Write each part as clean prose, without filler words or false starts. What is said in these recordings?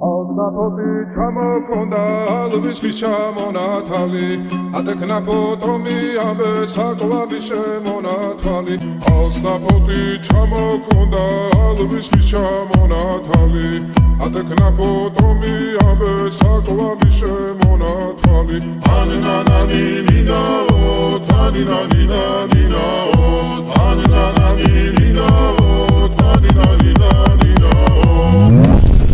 Alsapoti ჩამოქონდა ალვისის ჩამონათალი ატექნა ფოტომი ამე საკვალი შემონათალი Alsapoti ჩამოქონდა ალვისის ჩამონათალი ატექნა ფოტომი ამე საკვალი შემონათალი ანანანი ნინაო თანინანი ნინაო ანანანი ნინაო თანინანი ნინაო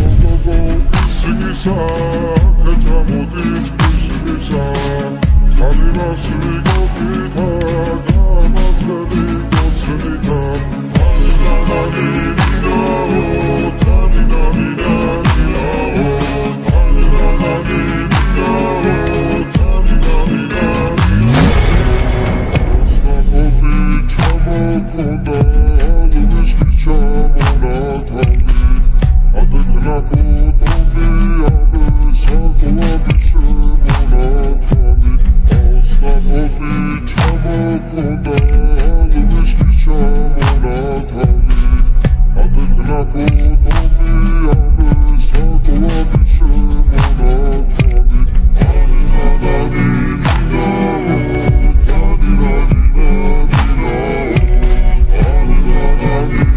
Kecamodit kuşmisa Çalinasını kopita Damazları dotsınita Ananani ninao Taninani ninao Ananani ninao Taninani ninao Alsapoti çamokonda Alvişki çamonatali Adıkna fotomi Saklavi şemonatali Alsapoti çamokonda Alvişki çamonatali Adıkna fotomi Saklavi şemonatali Ananani ninao Taninani ninao Ananani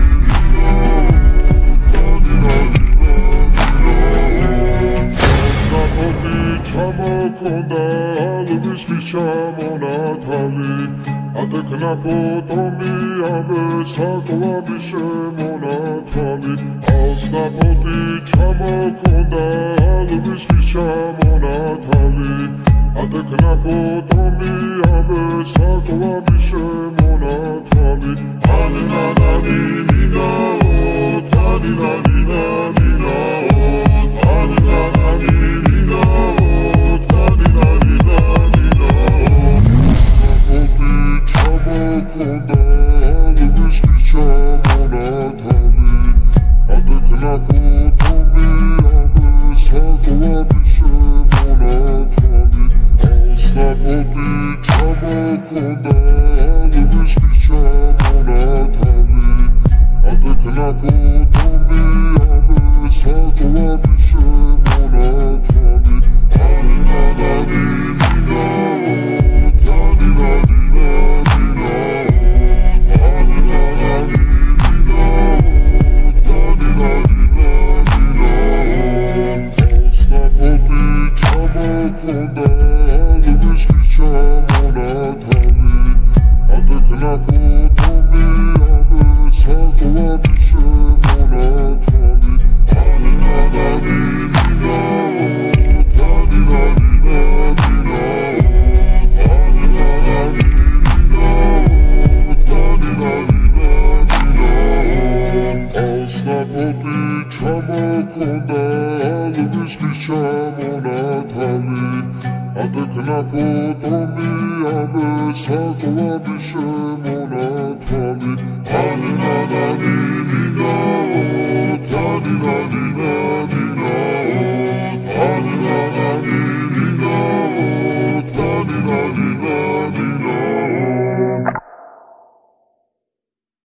ჩამოქონდა ალვისის ჩამონათალი ატექნა ფოტომი ამე საკვალი შემონათალი Alsapoti ჩამოქონდა ალვისის ჩამონათალი ატექნა ფოტომი ამე საკვალი შემონათალი ანანანი ნინაო თანინანი ნინაო ანანანი ნინაო Çamokonda alvişki çamonatali Adıkna fotomi amı saklavi şemonatali Alsapoti çamokonda alvişki çamonatali Adıkna fotomi amı saklavi şemonatali Ananani ninao Taninani Çamokonda alvişki çamonatali Adıkna fotomi amı saklavi şemonatali Ananani ninao Taninani ninao Ananani ninao Taninani ninao Alsapoti çamokonda alvişki çamonatali Adıkna fotomi amı saklavi şemonatali Ananani ninao Taninani ninao